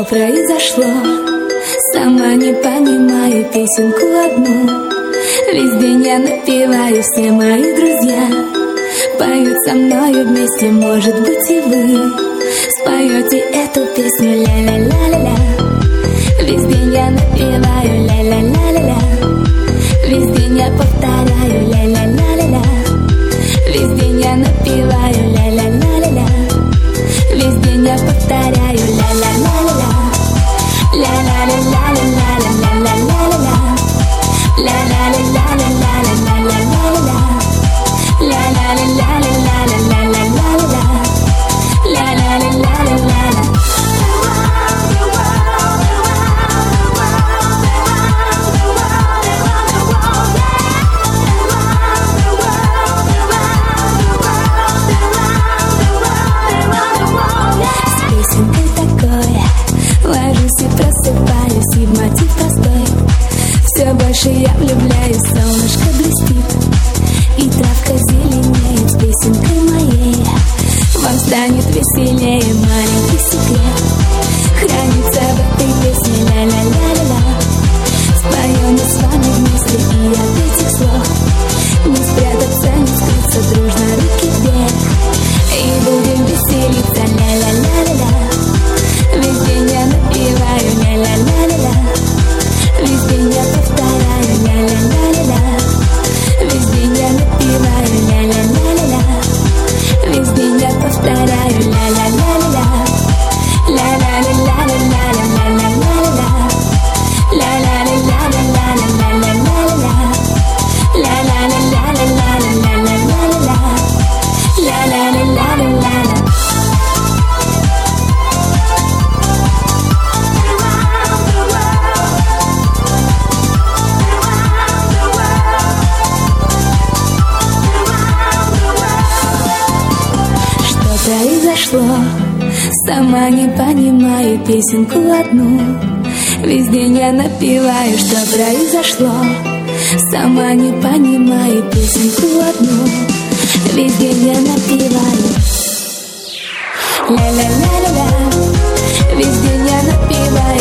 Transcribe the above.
произошло? Сама не понимаю песенку одну. Весь день я напеваю, все мои друзья поют со мною вместе, может быть и вы споете эту песню ля-ля-ля-ля-ля. Весь день я напеваю ля-ля-ля-ля-ля. Весь день я повторяю ля-ля-ля-ля-ля. Весь день я напеваю ля-ля-ля-ля-ля. Весь день я повторяю ля-ля-ля-ля-ля. Ля-ля-ля-ля-ля-ля-ля-ля-ля-ля. Ложусь и просыпаюсь, и в мотив простой. Все больше я влюбляюсь, солнышко блестит, и травка зеленеет с песенкой моей. Вам станет веселее, маленький секрет хранится в этой песне ля-ля-ля-ля-ля. Споем мы с вами вместе, и от этих слов не спрятаться, не скрыться, дружно руки вверх, и будем веселиться ля-ля-ля-ля-ля. Весь день я напеваю ля-ля-ля-ля-ля. Весь день я повторяю ля-ля-ля-ля-ля. Весь день я напеваю ля-ля-ля-ля-ля. Весь день я повторяю ля-ля-ля-ля-ля. Ля-ля-ля-ля-ля-ля-ля-ля-ля-ля. Ля-ля-ля-ля-ля-ля-ля-ля-ля. Ля-ля-ля-ля-ля-ля-ля-ля-ля. Ля-ля-ля-ля-ля-ля. Произошло, сама не понимаю песенку одну. Весь день я напеваю, что произошло. Сама не понимаю песенку одну. Весь день я напеваю ля-ля-ля-ля-ля. Весь день я напеваю